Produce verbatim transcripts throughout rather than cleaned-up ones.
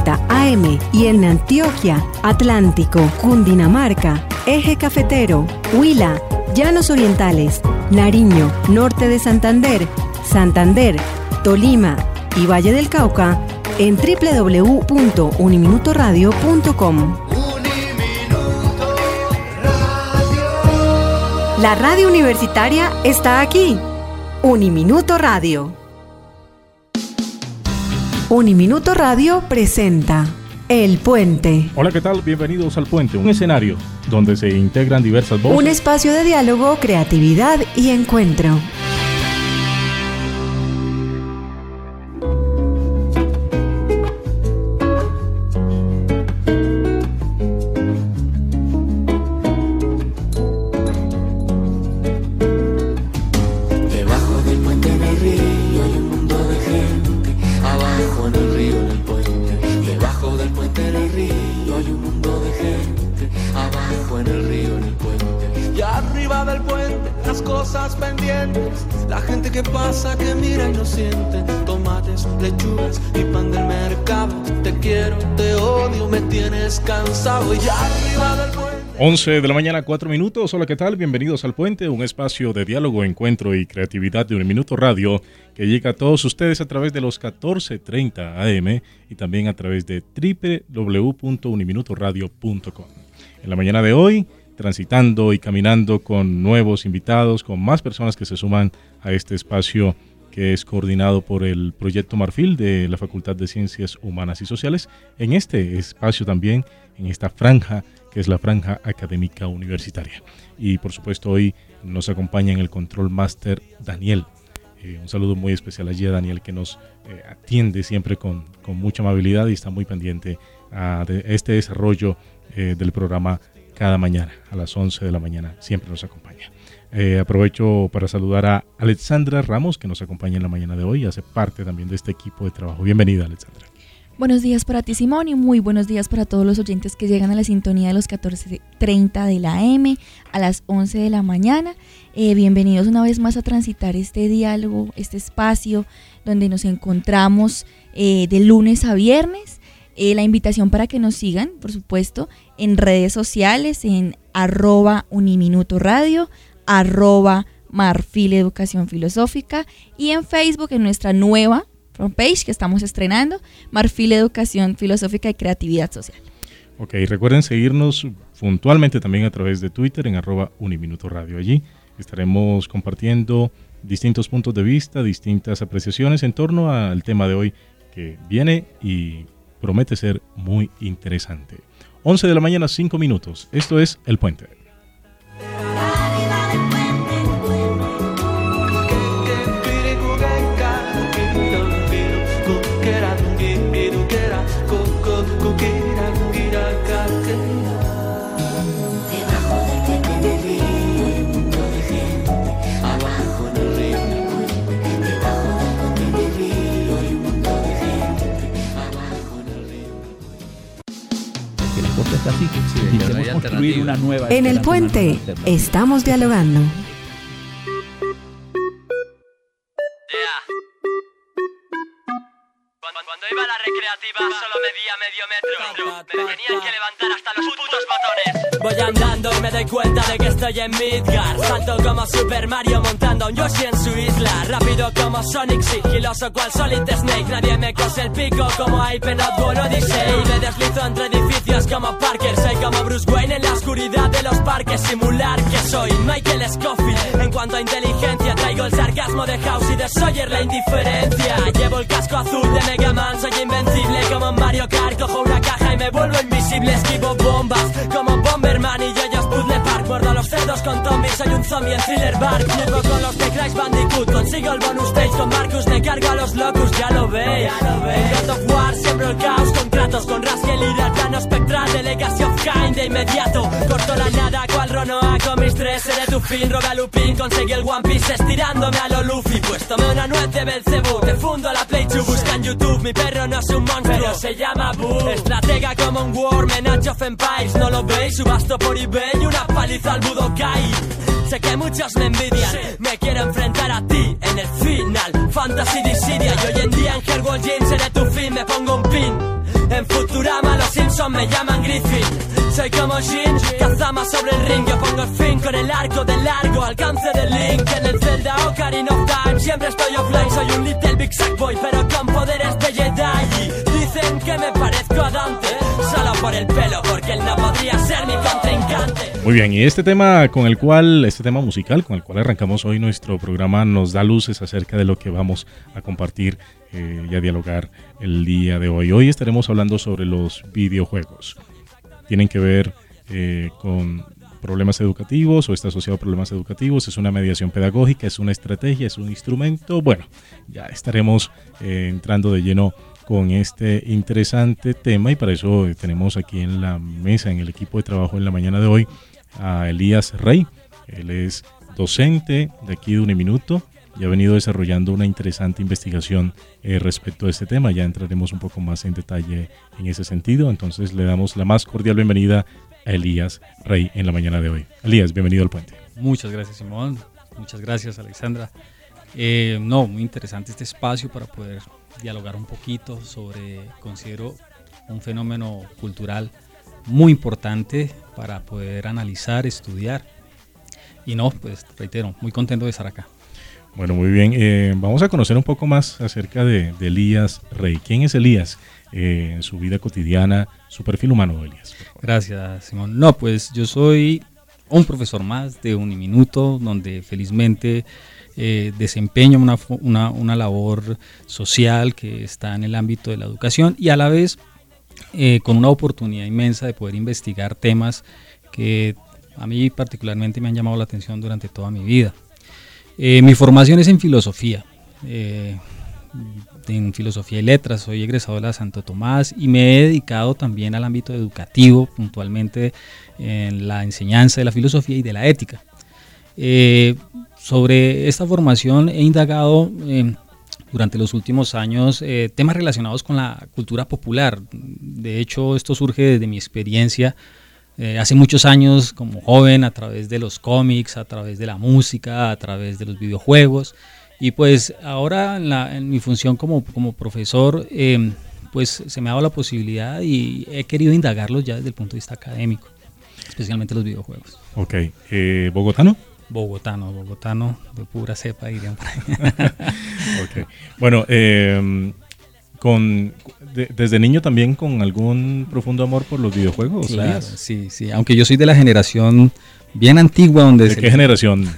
treinta A M y en Antioquia, Atlántico, Cundinamarca, Eje Cafetero, Huila, Llanos Orientales, Nariño, Norte de Santander, Santander, Tolima y Valle del Cauca en doble u doble u doble u punto uniminutoradio punto com. La radio universitaria está aquí. Uniminuto Radio. Uniminuto Radio presenta El Puente. Hola, ¿qué tal? Bienvenidos al Puente, un escenario donde se integran diversas voces. Un espacio de diálogo, creatividad y encuentro. once de la mañana, cuatro minutos. Hola, ¿qué tal? Bienvenidos al Puente, un espacio de diálogo, encuentro y creatividad de Uniminuto Radio que llega a todos ustedes a través de los catorce treinta A M y también a través de doble u doble u doble u punto uniminutoradio punto com. En la mañana de hoy, transitando y caminando con nuevos invitados, con más personas que se suman a este espacio que es coordinado por el Proyecto Marfil de la Facultad de Ciencias Humanas y Sociales. En este espacio también, en esta franja, que es la franja académica universitaria. Y por supuesto hoy nos acompaña en el Control Master Daniel. Eh, un saludo muy especial allí a Daniel, que nos eh, atiende siempre con, con mucha amabilidad y está muy pendiente a de este desarrollo eh, del programa cada mañana a las once de la mañana. Siempre nos acompaña. Eh, aprovecho para saludar a Alexandra Ramos, que nos acompaña en la mañana de hoy, hace parte también de este equipo de trabajo. Bienvenida, Alexandra. Buenos días para ti, Simón, y muy buenos días para todos los oyentes que llegan a la sintonía de los catorce treinta de la A M a las once de la mañana. Eh, bienvenidos una vez más a transitar este diálogo, este espacio donde nos encontramos eh, de lunes a viernes. Eh, la invitación para que nos sigan, por supuesto, en redes sociales, en arroba Uniminuto Radio, arroba Marfil Educación Filosófica y en Facebook en nuestra nueva page que estamos estrenando, Marfil Educación Filosófica y Creatividad Social. Ok, recuerden seguirnos puntualmente también a través de Twitter en arroba Uniminuto Radio. Allí estaremos compartiendo distintos puntos de vista, distintas apreciaciones en torno al tema de hoy que viene y promete ser muy interesante. once de la mañana, cinco minutos. Esto es El Puente. Así que sí, queremos construir una nueva. En El Puente estamos dialogando. Cuando iba a la recreativa solo medía medio metro. Me tenían que levantar hasta los putos botones. Voy andando y me doy cuenta de que estoy en Midgard. Salto como Super Mario montando a un Yoshi en su isla. Rápido como Sonic, sigiloso cual Solid Snake. Nadie me cose el pico como Hypenote o Odyssey. Me deslizo entre edificios como Parker. Soy como Bruce Wayne en la oscuridad de los parques. Simular que soy Michael Scofield. En cuanto a inteligencia traigo el sarcasmo de House y de Sawyer la indiferencia. Llevo el casco azul de Mega Man, soy invencible como Mario Kart. Cojo una caja y me vuelvo invisible. Esquivo bombas como Bomberman y yo-yos Puzzle Park. Muerdo a los cerdos con zombies, soy un zombie en Thriller Bark. Llevo con los de Crash Bandicoot, consigo el bonus stage con Marcus. Me cargo a los locus, ya lo veis. En God of War siembro el caos con Kratos, con Raskiel y el plano espectral de Legacy of Kain de inmediato. Corto la nada cual Ronoa con mis tres. Seré tu fin, roba Lupin, conseguí el One Piece estirándome a lo Luffy. Pues tomé una nuez de Belzebú, te fundo la Play two. Busca en YouTube, mi perro no es un monstruo, pero se llama Boo. Estratega como un Worm en Age of Empires, ¿no lo veis? Subasto por eBay una paliza al Budokai. Sé que muchos me envidian, me quiero enfrentar a ti en el final Fantasy Dissidia. Y hoy en día en Hellwall Gym seré tu fin, me pongo un pin en Foot son me llaman Griffin. Soy como Jin, Kazama sobre el ring. Yo pongo el fin con el arco de largo, alcance del Link. En el Zelda Ocarina of Time siempre estoy offline. Soy un little big sackboy pero con poderes de Jedi. Dicen que me parezco a Dante, solo por el pelo, porque él no podría ser mi contrincante. Muy bien, y este tema con el cual, este tema musical con el cual arrancamos hoy nuestro programa nos da luces acerca de lo que vamos a compartir eh, y a dialogar el día de hoy. Hoy estaremos hablando sobre los videojuegos. Tienen que ver eh, con problemas educativos o está asociado a problemas educativos, es una mediación pedagógica, es una estrategia, es un instrumento. Bueno, ya estaremos eh, entrando de lleno con este interesante tema y para eso tenemos aquí en la mesa, en el equipo de trabajo en la mañana de hoy, a Elías Rey. Él es docente de aquí de Uniminuto y ha venido desarrollando una interesante investigación eh, respecto a este tema. Ya entraremos un poco más en detalle en ese sentido, entonces le damos la más cordial bienvenida a Elías Rey en la mañana de hoy. Elías, bienvenido al Puente. Muchas gracias, Simón. Muchas gracias, Alexandra. Eh, no, muy interesante este espacio para poder dialogar un poquito sobre, considero, un fenómeno cultural muy importante para poder analizar, estudiar. Y no, pues reitero, muy contento de estar acá. Bueno, muy bien. Eh, vamos a conocer un poco más acerca de, de Elías Rey. ¿Quién es Elías eh, en su vida cotidiana, su perfil humano, Elías? Gracias, Simón. No, pues yo soy un profesor más de Uniminuto, donde felizmente eh, desempeño una, una, una labor social que está en el ámbito de la educación y a la vez eh, con una oportunidad inmensa de poder investigar temas que a mí particularmente me han llamado la atención durante toda mi vida. Eh, mi formación es en filosofía, eh, en filosofía y letras, soy egresado de la Santo Tomás y me he dedicado también al ámbito educativo, puntualmente en la enseñanza de la filosofía y de la ética. Eh, sobre esta formación he indagado eh, durante los últimos años eh, temas relacionados con la cultura popular. De hecho, esto surge desde mi experiencia Eh, hace muchos años como joven, a través de los cómics, a través de la música, a través de los videojuegos, y pues ahora en, la, en mi función como, como profesor, eh, pues se me ha dado la posibilidad y he querido indagarlos ya desde el punto de vista académico, especialmente los videojuegos. Ok, eh, ¿bogotano? Bogotano, bogotano, de pura cepa dirían por ahí. Okay. Bueno, eh, con... De, ¿desde niño también con algún profundo amor por los videojuegos? Claro, sí, sí, aunque yo soy de la generación bien antigua. Donde ¿De se qué le... generación?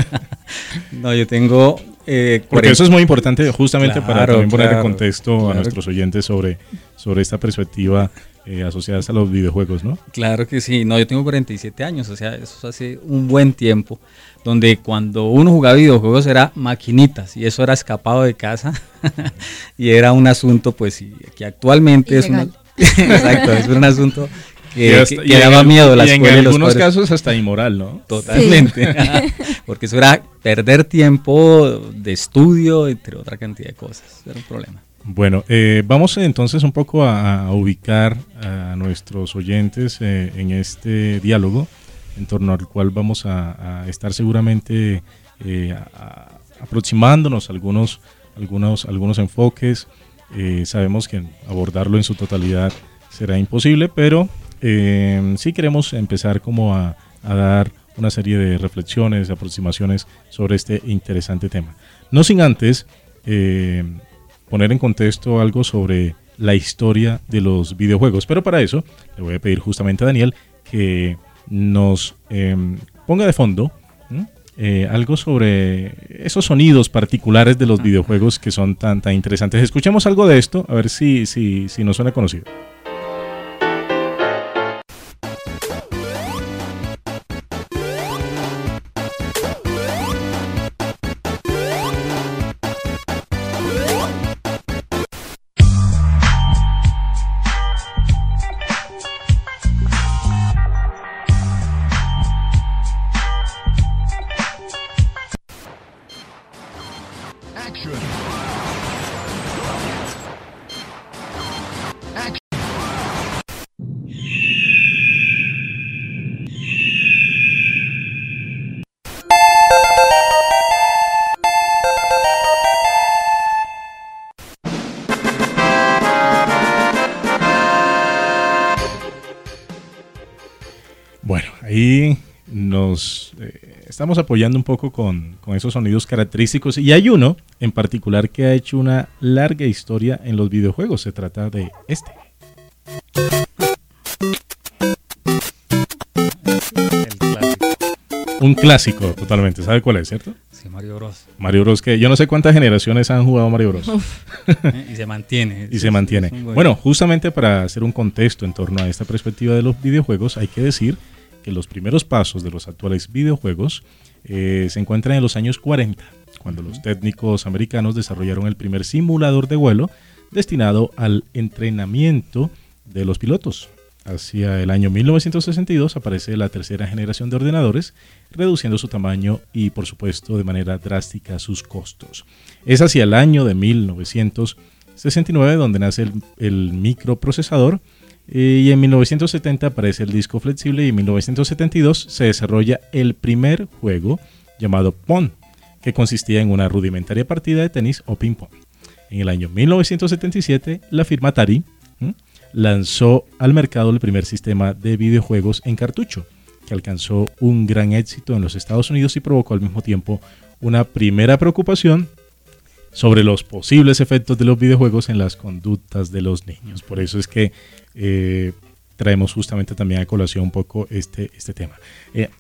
No, yo tengo... Eh, Porque cuarenta... eso es muy importante justamente claro, para también poner claro, en contexto claro. a nuestros oyentes sobre, sobre esta perspectiva eh, asociada a los videojuegos, ¿no? Claro que sí, no, yo tengo cuarenta y siete años, o sea, eso hace un buen tiempo, donde cuando uno jugaba videojuegos era maquinitas y eso era escapado de casa y era un asunto pues que actualmente ilegal. Es una, exacto, es un asunto que, hasta, que, que daba el, miedo a la y escuela. En y los algunos padres. casos hasta inmoral, ¿no? Totalmente, sí. Porque eso era perder tiempo de estudio, entre otra cantidad de cosas, era un problema. Bueno, eh, vamos entonces un poco a, a ubicar a nuestros oyentes eh, en este diálogo, en torno al cual vamos a, a estar seguramente eh, a, a aproximándonos a algunos, algunos, algunos enfoques. Eh, sabemos que abordarlo en su totalidad será imposible, pero eh, sí queremos empezar como a, a dar una serie de reflexiones, aproximaciones sobre este interesante tema. No sin antes... Eh, poner en contexto algo sobre la historia de los videojuegos. Pero para eso le voy a pedir justamente a Daniel que nos eh, ponga de fondo eh, algo sobre esos sonidos particulares de los videojuegos que son tan, tan interesantes. Escuchemos algo de esto, a ver si, si, si nos suena conocido. Action. Action. Bueno, ahí nos eh, estamos apoyando un poco con, con esos sonidos característicos y hay uno en particular que ha hecho una larga historia en los videojuegos. Se trata de este. El clásico. Un clásico totalmente. ¿Sabe cuál es, cierto? Sí, Mario Bros. Mario Bros, que yo no sé cuántas generaciones han jugado Mario Bros. ¿Eh? Y se mantiene. Y se mantiene. Buen... Bueno, justamente para hacer un contexto en torno a esta perspectiva de los videojuegos, hay que decir que los primeros pasos de los actuales videojuegos eh, se encuentran en los años cuarenta, cuando los técnicos americanos desarrollaron el primer simulador de vuelo destinado al entrenamiento de los pilotos. Hacia el año mil novecientos sesenta y dos aparece la tercera generación de ordenadores, reduciendo su tamaño y, por supuesto, de manera drástica sus costos. Es hacia el año de mil novecientos sesenta y nueve donde nace el, el microprocesador, eh, y en mil novecientos setenta aparece el disco flexible y en mil novecientos setenta y dos se desarrolla el primer juego llamado Pong, que consistía en una rudimentaria partida de tenis o ping-pong. En el año mil novecientos setenta y siete, la firma Atari ¿eh? lanzó al mercado el primer sistema de videojuegos en cartucho, que alcanzó un gran éxito en los Estados Unidos y provocó al mismo tiempo una primera preocupación sobre los posibles efectos de los videojuegos en las conductas de los niños. Por eso es que eh, traemos justamente también a colación un poco este, este tema. Eh,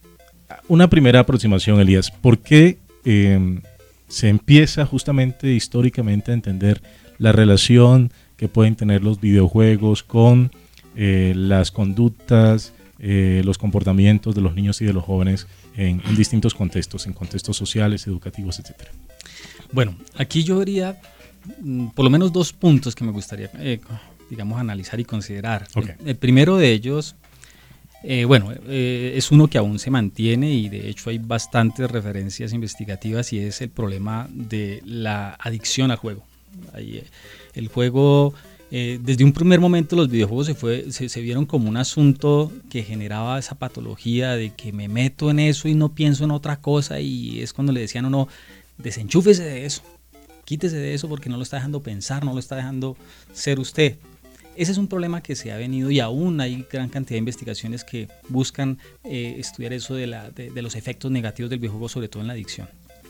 una primera aproximación, Elías, ¿por qué eh, se empieza justamente históricamente a entender la relación que pueden tener los videojuegos con eh, las conductas, eh, los comportamientos de los niños y de los jóvenes en, en distintos contextos, en contextos sociales, educativos, etcétera? Bueno, aquí yo vería mm, por lo menos dos puntos que me gustaría, eh, digamos, analizar y considerar. Okay. El, el primero de ellos, eh, bueno, eh, es uno que aún se mantiene y de hecho hay bastantes referencias investigativas y es el problema de la adicción al juego. Ahí, eh, el juego, eh, desde un primer momento los videojuegos se, fue, se, se vieron como un asunto que generaba esa patología de que me meto en eso y no pienso en otra cosa, y es cuando le decían a uno, desenchúfese de eso, quítese de eso porque no lo está dejando pensar, no lo está dejando ser usted. Ese es un problema que se ha venido y aún hay gran cantidad de investigaciones que buscan eh, estudiar eso de, la, de, de los efectos negativos del videojuego, sobre todo en la adicción.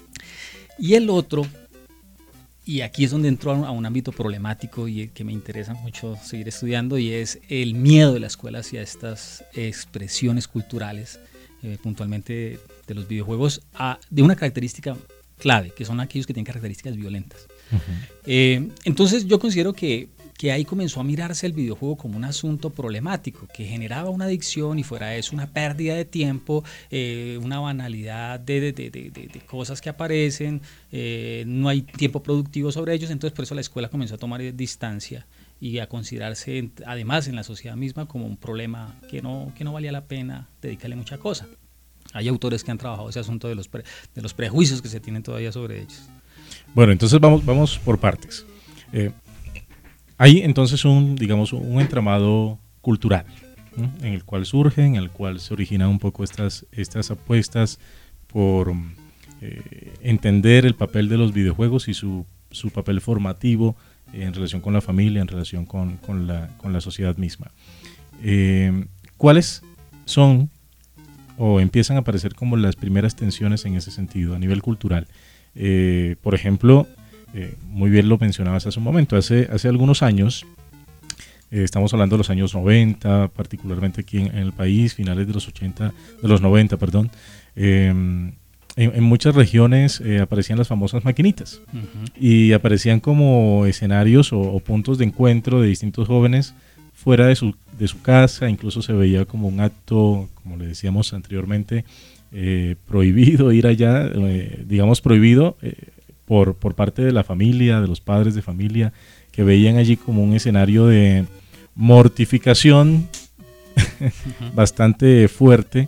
Y el otro, y aquí es donde entro a un ámbito problemático y que me interesa mucho seguir estudiando, y es el miedo de la escuela hacia estas expresiones culturales, eh, puntualmente de los videojuegos, a, de una característica clave, que son aquellos que tienen características violentas. Uh-huh. Eh, entonces yo considero que, que ahí comenzó a mirarse el videojuego como un asunto problemático, que generaba una adicción y fuera eso una pérdida de tiempo, eh, una banalidad de, de, de, de, de cosas que aparecen, eh, no hay tiempo productivo sobre ellos, entonces por eso la escuela comenzó a tomar distancia y a considerarse además en la sociedad misma como un problema que no, que no valía la pena dedicarle mucha cosa. Hay autores que han trabajado ese asunto de los, pre, de los prejuicios que se tienen todavía sobre ellos. Bueno, entonces vamos, vamos por partes. Eh, hay entonces un, digamos, un entramado cultural, ¿no? En el cual surgen, en el cual se originan un poco estas, estas apuestas por eh, entender el papel de los videojuegos y su, su papel formativo en relación con la familia, en relación con, con, la, con la sociedad misma. Eh, ¿Cuáles son o empiezan a aparecer como las primeras tensiones en ese sentido a nivel cultural? Eh, por ejemplo, eh, muy bien lo mencionabas hace un momento, hace, hace algunos años, eh, estamos hablando de los años noventa, particularmente aquí en, en el país, finales de los ochenta, de los noventa, perdón, eh, en, en muchas regiones eh, aparecían las famosas maquinitas. Uh-huh. Y aparecían como escenarios o, o puntos de encuentro de distintos jóvenes fuera de su, de su casa, incluso se veía como un acto, como le decíamos anteriormente, eh, prohibido ir allá, eh, digamos prohibido eh, por, por parte de la familia, de los padres de familia, que veían allí como un escenario de mortificación uh-huh. bastante fuerte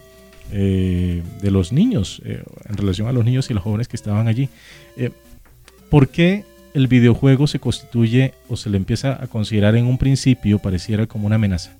eh, de los niños, eh, en relación a los niños y los jóvenes que estaban allí. Eh, ¿Por qué el videojuego se constituye o se le empieza a considerar en un principio, pareciera como una amenaza?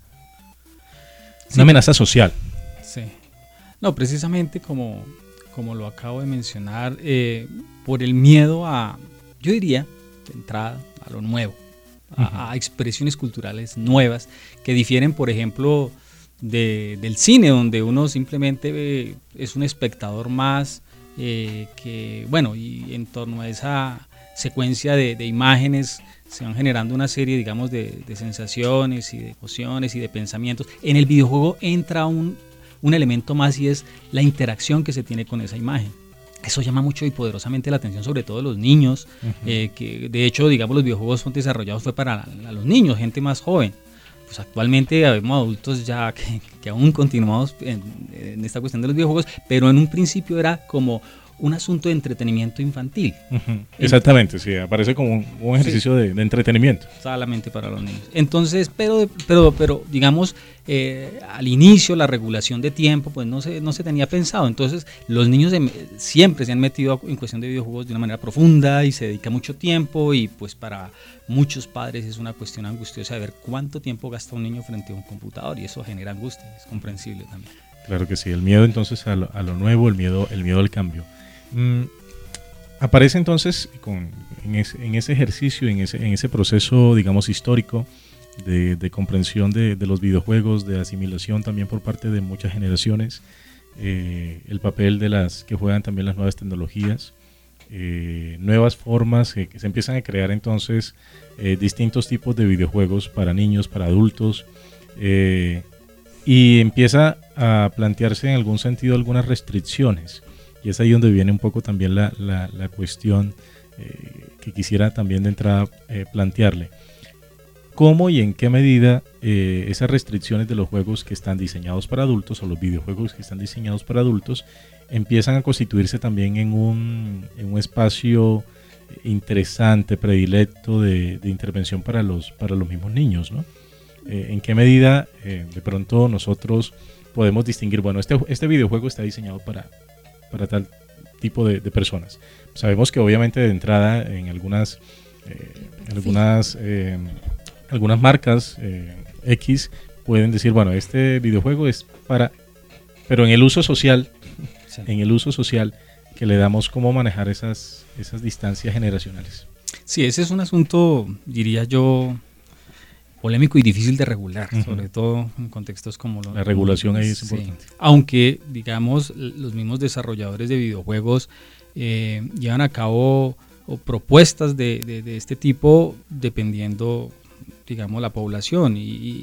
Sí. Una amenaza social. Sí. No, precisamente como, como lo acabo de mencionar, eh, por el miedo a, yo diría, de entrada, a lo nuevo, a, uh-huh. a expresiones culturales nuevas que difieren, por ejemplo, de, del cine, donde uno simplemente eh, es un espectador más, eh, que bueno, y en torno a esa secuencia de, de imágenes se van generando una serie, digamos, de, de sensaciones y de emociones y de pensamientos. En el videojuego entra un, un elemento más, y es la interacción que se tiene con esa imagen. Eso llama mucho y poderosamente la atención, sobre todo de los niños, uh-huh. eh, que de hecho, digamos, los videojuegos son desarrollados fue para la, los niños, gente más joven. Pues actualmente vemos adultos ya que, que aún continuamos en, en esta cuestión de los videojuegos, pero en un principio era como un asunto de entretenimiento infantil. Uh-huh. Exactamente, sí, aparece como un, un ejercicio sí. de, de entretenimiento. Solamente para los niños. Entonces, pero, pero, pero digamos, eh, al inicio la regulación de tiempo pues no se, no se tenía pensado. Entonces, los niños de, siempre se han metido en cuestión de videojuegos de una manera profunda y se dedica mucho tiempo, y pues para muchos padres es una cuestión angustiosa de ver cuánto tiempo gasta un niño frente a un computador, y eso genera angustia, es comprensible también. Claro que sí, el miedo entonces a lo, a lo nuevo, el miedo, el miedo al cambio. Mm, aparece entonces con, en, ese, en ese ejercicio, en ese, en ese proceso, digamos, histórico de, de comprensión de, de los videojuegos, de asimilación también por parte de muchas generaciones, eh, el papel de las que juegan también las nuevas tecnologías, eh, nuevas formas eh, que se empiezan a crear entonces eh, distintos tipos de videojuegos para niños, para adultos, eh, y empieza a plantearse en algún sentido algunas restricciones. Y es ahí donde viene un poco también la, la, la cuestión eh, que quisiera también de entrada eh, plantearle. ¿Cómo y en qué medida eh, esas restricciones de los juegos que están diseñados para adultos, o los videojuegos que están diseñados para adultos, empiezan a constituirse también en un, en un espacio interesante, predilecto de, de intervención para los, para los mismos niños, ¿no? Eh, ¿En qué medida eh, de pronto nosotros podemos distinguir, bueno, este, este videojuego está diseñado para... para tal tipo de, de personas? Sabemos que obviamente de entrada en algunas eh, algunas eh, algunas marcas eh, X pueden decir, bueno, este videojuego es para, pero en el uso social, sí. en el uso social que le damos, cómo manejar esas, esas distancias generacionales. Sí, ese es un asunto, diría yo, polémico y difícil de regular, uh-huh. sobre todo en contextos como lo, la regulación ahí es sí. importante. Aunque, digamos, los mismos desarrolladores de videojuegos eh, llevan a cabo o propuestas de, de, de este tipo dependiendo, digamos, la población, y,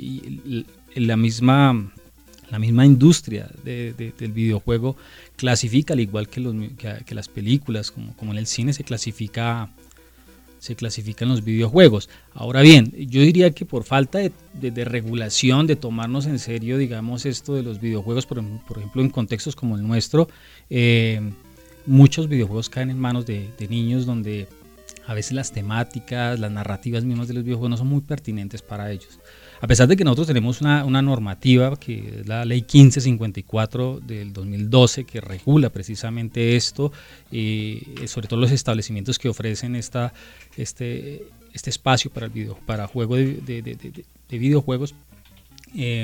y, y la misma la misma industria de, de, del videojuego clasifica, al igual que, los, que, que las películas, como, como en el cine se clasifica se clasifican los videojuegos. Ahora bien, yo diría que por falta de, de, de regulación, de tomarnos en serio, digamos, esto de los videojuegos, por, por ejemplo, en contextos como el nuestro, eh, muchos videojuegos caen en manos de, de niños, donde a veces las temáticas, las narrativas mismas de los videojuegos no son muy pertinentes para ellos. A pesar de que nosotros tenemos una, una normativa, que es la ley quince cincuenta y cuatro del dos mil doce, que regula precisamente esto, eh, sobre todo los establecimientos que ofrecen esta, este, este espacio para el video, para juego de, de, de, de, de videojuegos, eh,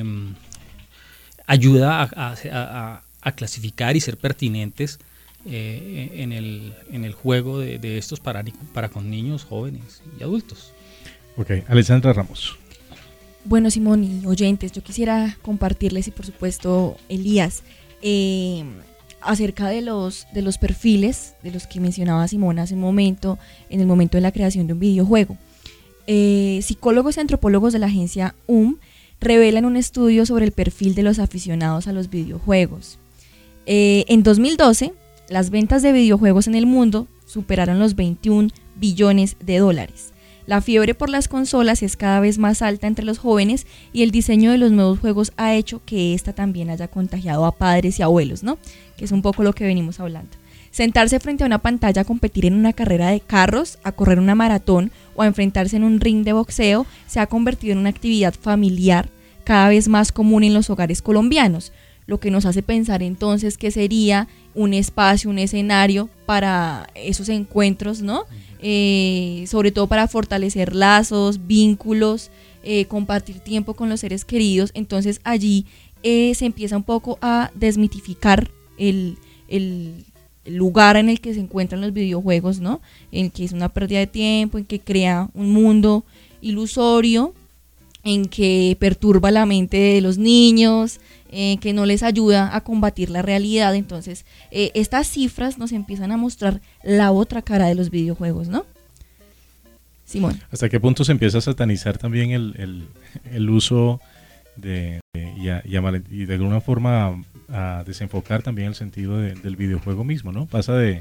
ayuda a, a, a, a clasificar y ser pertinentes eh, en, el, en el juego de, de estos para, para con niños, jóvenes y adultos. Ok, Alexandra Ramos. Bueno, Simón y oyentes, yo quisiera compartirles, y por supuesto Elías, eh, acerca de los, de los perfiles de los que mencionaba Simón hace un momento, en el momento de la creación de un videojuego. Eh, psicólogos y antropólogos de la agencia U M revelan un estudio sobre el perfil de los aficionados a los videojuegos. Eh, en dos mil doce, las ventas de videojuegos en el mundo superaron los veintiún billones de dólares. La fiebre por las consolas es cada vez más alta entre los jóvenes, y el diseño de los nuevos juegos ha hecho que esta también haya contagiado a padres y abuelos, ¿no? Que es un poco lo que venimos hablando. Sentarse frente a una pantalla a competir en una carrera de carros, a correr una maratón o a enfrentarse en un ring de boxeo se ha convertido en una actividad familiar cada vez más común en los hogares colombianos, lo que nos hace pensar entonces que sería un espacio, un escenario para esos encuentros, ¿no? Eh, sobre todo para fortalecer lazos, vínculos, eh, compartir tiempo con los seres queridos. Entonces allí eh, se empieza un poco a desmitificar el, el, el lugar en el que se encuentran los videojuegos, ¿no? En que es una pérdida de tiempo, en que crea un mundo ilusorio, en que perturba la mente de los niños, eh, que no les ayuda a combatir la realidad. Entonces, eh, estas cifras nos empiezan a mostrar la otra cara de los videojuegos, ¿no? Simón. ¿Hasta qué punto se empieza a satanizar también el, el, el uso de, de y, a, y, a mal, y de alguna forma a, a desenfocar también el sentido de, del videojuego mismo, ¿no? Pasa de,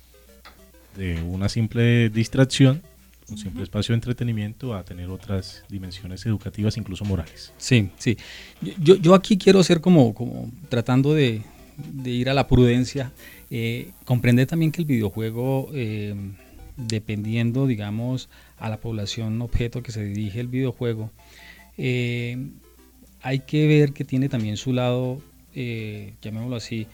de una simple distracción, un simple uh-huh. espacio de entretenimiento, a tener otras dimensiones educativas, incluso morales. Sí, sí. Yo, yo aquí quiero ser como, como tratando de, de ir a la prudencia, eh, comprender también que el videojuego, eh, dependiendo, digamos, a la población objeto que se dirige el videojuego, eh, hay que ver que tiene también su lado, eh, llamémoslo así,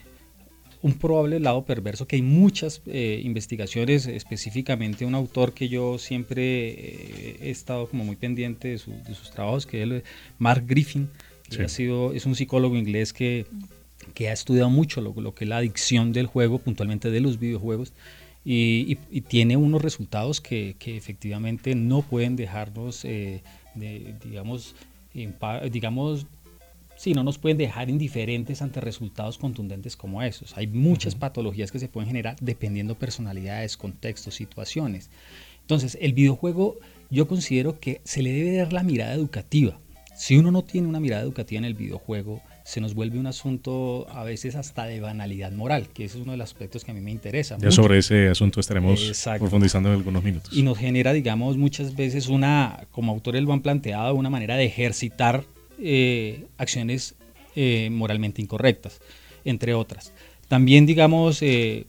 un probable lado perverso, que hay muchas eh, investigaciones, específicamente un autor que yo siempre eh, he estado como muy pendiente de, su, de sus trabajos, que es Mark Griffin, que sí. ha sido, es un psicólogo inglés que, que ha estudiado mucho lo, lo que es la adicción del juego, puntualmente de los videojuegos, y, y, y tiene unos resultados que, que efectivamente no pueden dejarnos, eh, de, digamos, impa- digamos, sí, no nos pueden dejar indiferentes ante resultados contundentes como esos. Hay muchas uh-huh. patologías que se pueden generar dependiendo personalidades, contextos, situaciones. Entonces, el videojuego, yo considero que se le debe dar la mirada educativa. Si uno no tiene una mirada educativa en el videojuego, se nos vuelve un asunto a veces hasta de banalidad moral, que ese es uno de los aspectos que a mí me interesa. Ya mucho. Sobre ese asunto estaremos Exacto. profundizando en algunos minutos. Y nos genera, digamos, muchas veces una, como autores lo han planteado, una manera de ejercitar eh, acciones eh, moralmente incorrectas, entre otras. También, digamos, eh,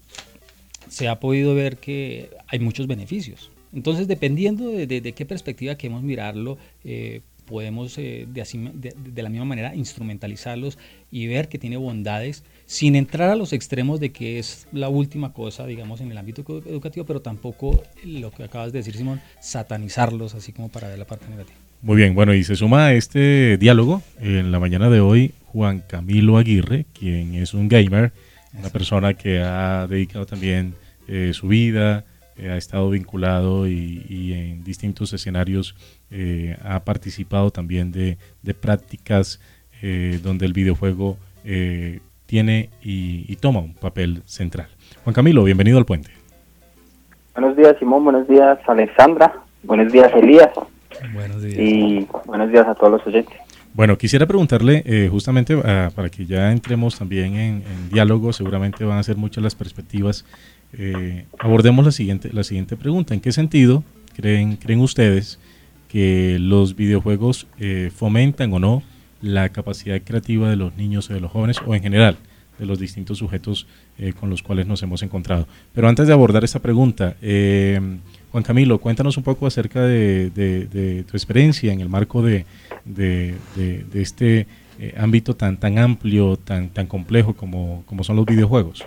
se ha podido ver que hay muchos beneficios. Entonces, dependiendo de, de, de qué perspectiva queremos mirarlo, eh, podemos eh, de, así, de, de la misma manera instrumentalizarlos y ver que tiene bondades sin entrar a los extremos de que es la última cosa, digamos, en el ámbito educativo, pero tampoco lo que acabas de decir, Simón, satanizarlos así como para ver la parte negativa. Muy bien, bueno, y se suma a este diálogo en la mañana de hoy Juan Camilo Aguirre, quien es un gamer, una persona que ha dedicado también eh, su vida, eh, ha estado vinculado y, y en distintos escenarios eh, ha participado también de, de prácticas eh, donde el videojuego eh, tiene y, y toma un papel central. Juan Camilo, bienvenido al Puente. Buenos días, Simón, buenos días, Alexandra, buenos días, Elías. Buenos días. Y buenos días a todos los oyentes. Bueno, quisiera preguntarle eh, justamente uh, para que ya entremos también en, en diálogo, seguramente van a ser muchas las perspectivas. Eh, abordemos la siguiente, la siguiente pregunta. ¿En qué sentido creen, creen ustedes que los videojuegos eh, fomentan o no la capacidad creativa de los niños o de los jóvenes o en general de los distintos sujetos eh, con los cuales nos hemos encontrado? Pero antes de abordar esta pregunta, eh, Juan Camilo, cuéntanos un poco acerca de, de, de tu experiencia en el marco de, de, de, de este eh, ámbito tan tan amplio, tan tan complejo como, como son los videojuegos.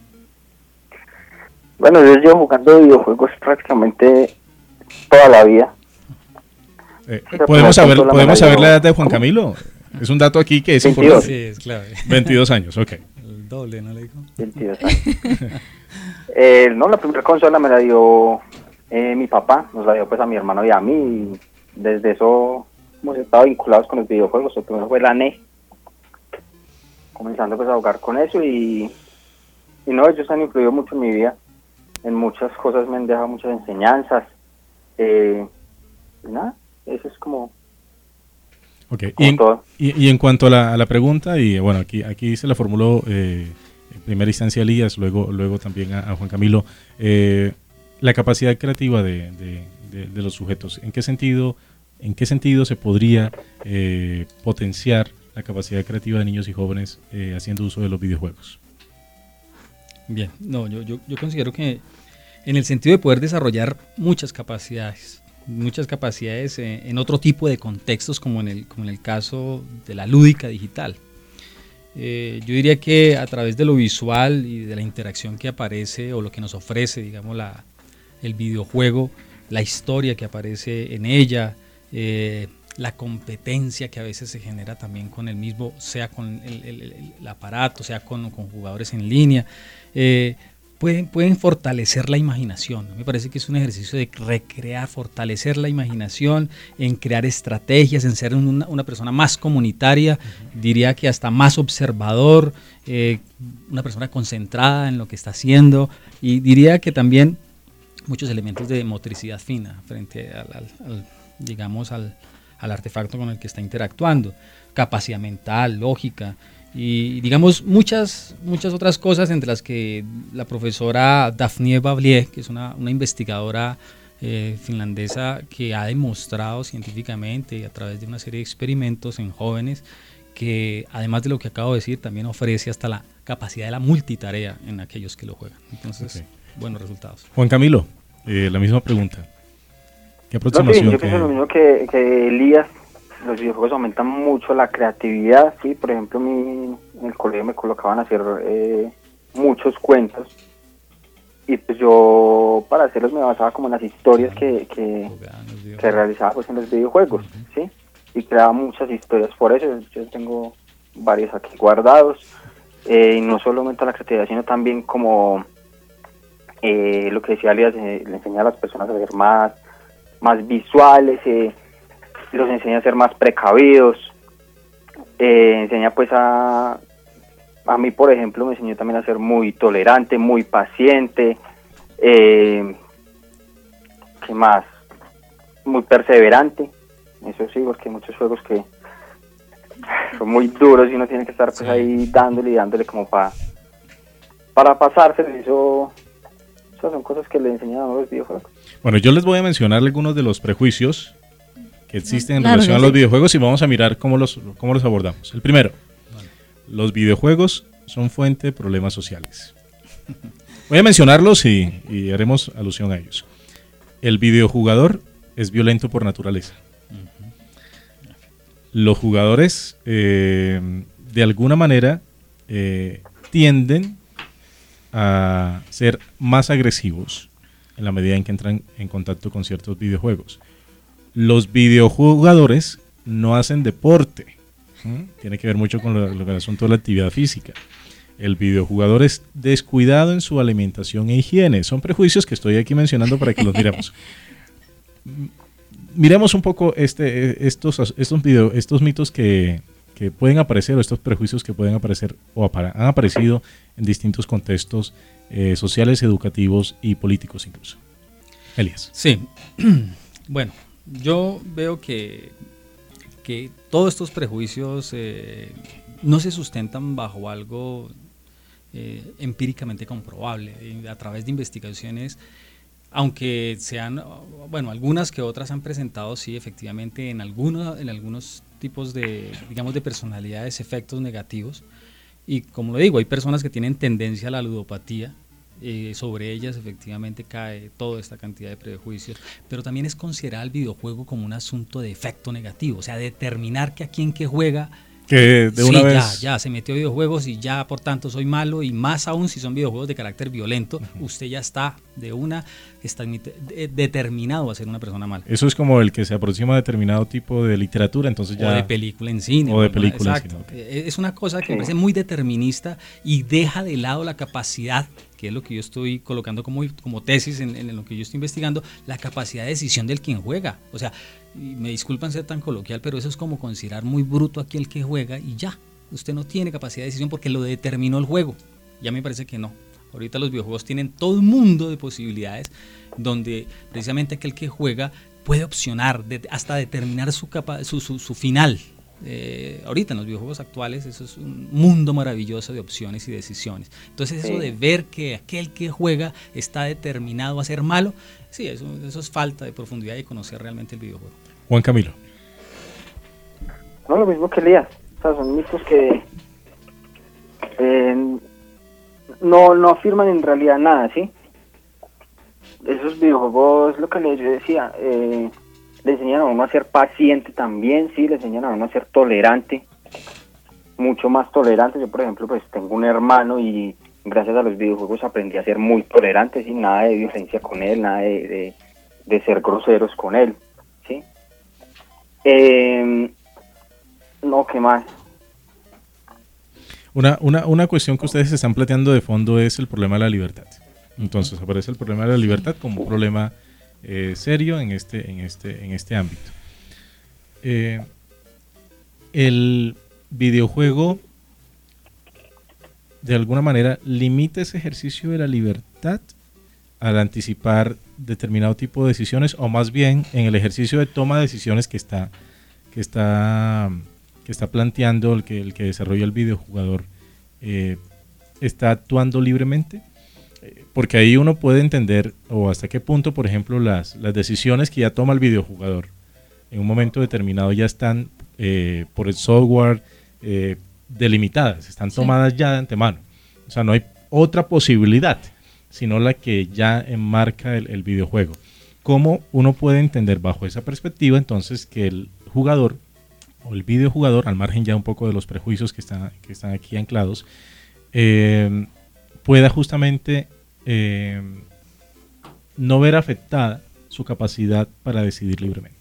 Bueno, yo llevo jugando videojuegos prácticamente toda la vida. Eh, ¿Podemos saber, ¿podemos saber la edad de Juan Camilo? Es un dato aquí que es veintidós. Importante. Sí, es clave. veintidós años, ok. El doble, ¿no le dijo? veintidós años. eh, no, la primera consola me la dio eh, mi papá, nos la dio pues a mi hermano y a mí, y desde eso hemos estado vinculados con los videojuegos. El primero fue la N E S, comenzando pues a jugar con eso, y, y no, ellos han influido mucho en mi vida, en muchas cosas me han dejado muchas enseñanzas, eh, y nada, eso es como... Okay. Y, en, y, y en cuanto a la, a la pregunta, y bueno, aquí aquí se la formuló eh, en primera instancia Elías, luego luego también a, a Juan Camilo, eh, la capacidad creativa de, de, de, de los sujetos. ¿En qué sentido, en qué sentido se podría eh, potenciar la capacidad creativa de niños y jóvenes eh, haciendo uso de los videojuegos? Bien, no, yo, yo, yo considero que en el sentido de poder desarrollar muchas capacidades, muchas capacidades eh, en otro tipo de contextos, como en el, como en el caso de la lúdica digital. Eh, yo diría que a través de lo visual y de la interacción que aparece o lo que nos ofrece, digamos, la, el videojuego, la historia que aparece en ella, eh, la competencia que a veces se genera también con el mismo, sea con el, el, el aparato, sea con, con jugadores en línea, eh, pueden, pueden fortalecer la imaginación. Me parece que es un ejercicio de recrear, fortalecer la imaginación, en crear estrategias, en ser una, una persona más comunitaria, uh-huh. diría que hasta más observador, eh, una persona concentrada en lo que está haciendo, y diría que también muchos elementos de motricidad fina frente al, al, al digamos, al, al artefacto con el que está interactuando, capacidad mental, lógica, y digamos muchas muchas otras cosas, entre las que la profesora Daphne Bavlier, que es una, una investigadora eh, finlandesa, que ha demostrado científicamente a través de una serie de experimentos en jóvenes que, además de lo que acabo de decir, también ofrece hasta la capacidad de la multitarea en aquellos que lo juegan. Entonces, okay. buenos resultados. Juan Camilo, eh, la misma pregunta. ¿Qué aproximación? No, sí, yo pienso lo mismo que, que Elías. Los videojuegos aumentan mucho la creatividad, sí. Por ejemplo, mi, en el colegio me colocaban a hacer eh, muchos cuentos, y pues yo para hacerlos me basaba como en las historias que, que, que realizaba pues en los videojuegos, sí, y creaba muchas historias. Por eso yo tengo varios aquí guardados, eh, y no solo aumenta la creatividad, sino también como eh, lo que decía Elías, eh, le enseña a las personas a ser más, más visuales, eh, los enseña a ser más precavidos, eh, enseña pues a, a mí por ejemplo me enseñó también a ser muy tolerante, muy paciente, eh, ¿qué más? Muy perseverante, eso sí, porque hay muchos juegos que son muy duros y uno tiene que estar pues sí. ahí dándole y dándole como para para pasarse, eso, eso son cosas que le enseñan a los videojuegos. Bueno, yo les voy a mencionar algunos de los prejuicios que existen en claro, relación sí. a los videojuegos, y vamos a mirar cómo los, cómo los abordamos. El primero, vale. Los videojuegos son fuente de problemas sociales. Voy a mencionarlos y, y haremos alusión a ellos. El videojugador es violento por naturaleza. Uh-huh. Los jugadores, eh, de alguna manera, eh, tienden a ser más agresivos en la medida en que entran en contacto con ciertos videojuegos. Los videojugadores no hacen deporte. ¿Mm? Tiene que ver mucho con lo, lo, el asunto de la actividad física. El videojugador es descuidado en su alimentación e higiene. Son prejuicios que estoy aquí mencionando para que los miremos. Miremos un poco este, estos, estos, video, estos mitos que, que pueden aparecer, o estos prejuicios que pueden aparecer o apara, han aparecido en distintos contextos eh, sociales, educativos y políticos incluso. Elías. Sí, bueno. Yo veo que, que todos estos prejuicios eh, no se sustentan bajo algo eh, empíricamente comprobable, eh, a través de investigaciones, aunque sean, bueno, algunas que otras han presentado, sí, efectivamente, en algunos, en algunos tipos de, digamos, de personalidades, efectos negativos, y como lo digo, hay personas que tienen tendencia a la ludopatía. Eh, sobre ellas efectivamente cae toda esta cantidad de prejuicios, pero también es considerar el videojuego como un asunto de efecto negativo, o sea, determinar que a quien que juega, que de una sí, vez ya, ya se metió a videojuegos y ya por tanto soy malo, y más aún si son videojuegos de carácter violento, uh-huh. usted ya está de una, está de, determinado a ser una persona mala. Eso es como el que se aproxima a determinado tipo de literatura, entonces ya... O de película en cine. O de película exacto. en cine. Okay. Es una cosa que me parece muy determinista y deja de lado la capacidad, que es lo que yo estoy colocando como, como tesis en, en lo que yo estoy investigando, la capacidad de decisión del quien juega. O sea, y me disculpan ser tan coloquial, pero eso es como considerar muy bruto a aquel que juega y ya, usted no tiene capacidad de decisión porque lo determinó el juego. Ya me parece que no. Ahorita los videojuegos tienen todo un mundo de posibilidades donde precisamente aquel que juega puede opcionar de, hasta determinar su, capa, su, su, su final. Eh, ahorita en los videojuegos actuales eso es un mundo maravilloso de opciones y decisiones. Entonces eso sí. de ver que aquel que juega está determinado a ser malo, sí, eso, eso es falta de profundidad y conocer realmente el videojuego. Juan Camilo. No, lo mismo que Elías, o sea, son mitos que eh, no, no afirman en realidad nada, ¿sí? Esos videojuegos, lo que les decía, eh, le enseñan a uno a ser paciente también, sí, le enseñan a uno a ser tolerante, mucho más tolerante. Yo, por ejemplo, pues tengo un hermano y gracias a los videojuegos aprendí a ser muy tolerante, sí, nada de violencia con él, nada de, de, de ser groseros con él, sí. Eh, no, ¿qué más? Una, una, una cuestión que ustedes están planteando de fondo es el problema de la libertad. Entonces aparece el problema de la libertad como un problema eh, serio en este, en este, en este ámbito. Eh, el videojuego de alguna manera limita ese ejercicio de la libertad al anticipar determinado tipo de decisiones, o más bien en el ejercicio de toma de decisiones que está, que está, que está planteando el que, el que desarrolla el videojugador, eh, está actuando libremente, eh, porque ahí uno puede entender o hasta qué punto, por ejemplo, las, las decisiones que ya toma el videojugador en un momento determinado ya están eh, por el software eh, delimitadas, están tomadas sí. ya de antemano, o sea, no hay otra posibilidad sino la que ya enmarca el, el videojuego. ¿Cómo uno puede entender bajo esa perspectiva entonces que el jugador o el videojugador, al margen ya un poco de los prejuicios que están, que están aquí anclados, eh, pueda justamente eh, no ver afectada su capacidad para decidir libremente?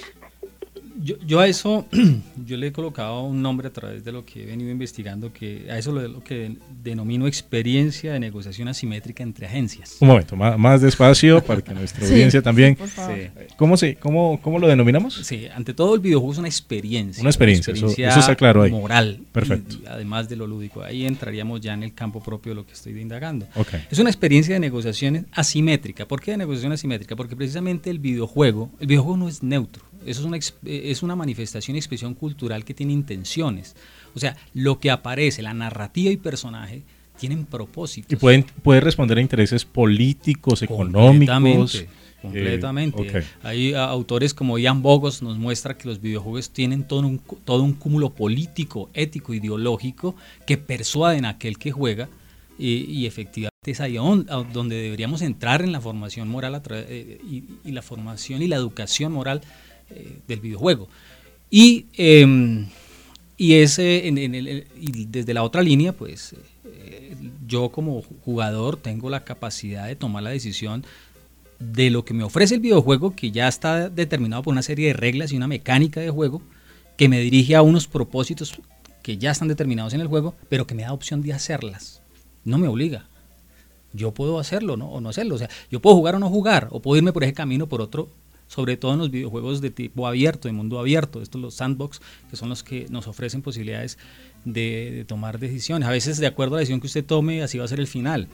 Yo, yo a eso, yo le he colocado un nombre a través de lo que he venido investigando, que a eso lo, lo que denomino experiencia de negociación asimétrica entre agencias. Un momento, más, más despacio para que nuestra sí, audiencia también... Sí, sí. ¿Cómo, se, cómo, ¿Cómo lo denominamos? Sí, ante todo el videojuego es una experiencia. Una experiencia, una experiencia eso, eso está claro ahí. Moral. Perfecto. Y, además de lo lúdico. Ahí entraríamos ya en el campo propio de lo que estoy indagando. Okay. Es una experiencia de negociación asimétrica. ¿Por qué de negociación asimétrica? Porque precisamente el videojuego, el videojuego no es neutro. Eso es una, es una manifestación y expresión cultural que tiene intenciones. O sea, lo que aparece, la narrativa y personaje, tienen propósitos. Y pueden puede responder a intereses políticos, económicos. Completamente. Completamente. Eh, okay. Hay uh, autores como Ian Bogos nos muestra que los videojuegos tienen todo un, todo un cúmulo político, ético, ideológico que persuaden a aquel que juega y, y efectivamente es ahí donde deberíamos entrar en la formación moral a tra- eh, y, y la formación y la educación moral eh, del videojuego. Y, eh, y, ese, en, en el, y desde la otra línea, pues eh, yo como jugador tengo la capacidad de tomar la decisión de lo que me ofrece el videojuego, que ya está determinado por una serie de reglas y una mecánica de juego que me dirige a unos propósitos que ya están determinados en el juego, pero que me da opción de hacerlas. No me obliga. Yo puedo hacerlo, ¿no? O no hacerlo. O sea, yo puedo jugar o no jugar, o puedo irme por ese camino, por otro, sobre todo en los videojuegos de tipo abierto, de mundo abierto, estos los sandbox, que son los que nos ofrecen posibilidades de, de tomar decisiones. A veces, de acuerdo a la decisión que usted tome, así va a ser el final.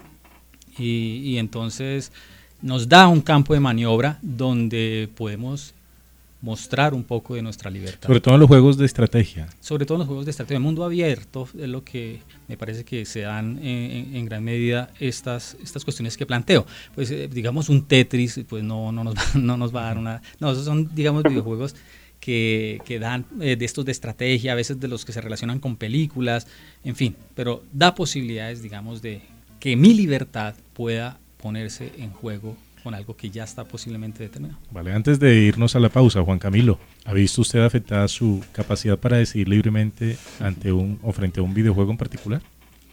Y, y entonces nos da un campo de maniobra donde podemos mostrar un poco de nuestra libertad. Sobre todo en los juegos de estrategia. Sobre todo en los juegos de estrategia. El mundo abierto es lo que me parece que se dan en, en, en gran medida estas, estas cuestiones que planteo. Pues eh, digamos un Tetris, pues no, no, nos va, no nos va a dar una... No, esos son digamos videojuegos que, que dan eh, de estos de estrategia, a veces de los que se relacionan con películas, en fin, pero da posibilidades, digamos, de que mi libertad pueda ponerse en juego con algo que ya está posiblemente determinado. Vale, antes de irnos a la pausa, Juan Camilo, ¿ha visto usted afectada su capacidad para decidir libremente ante un o frente a un videojuego en particular?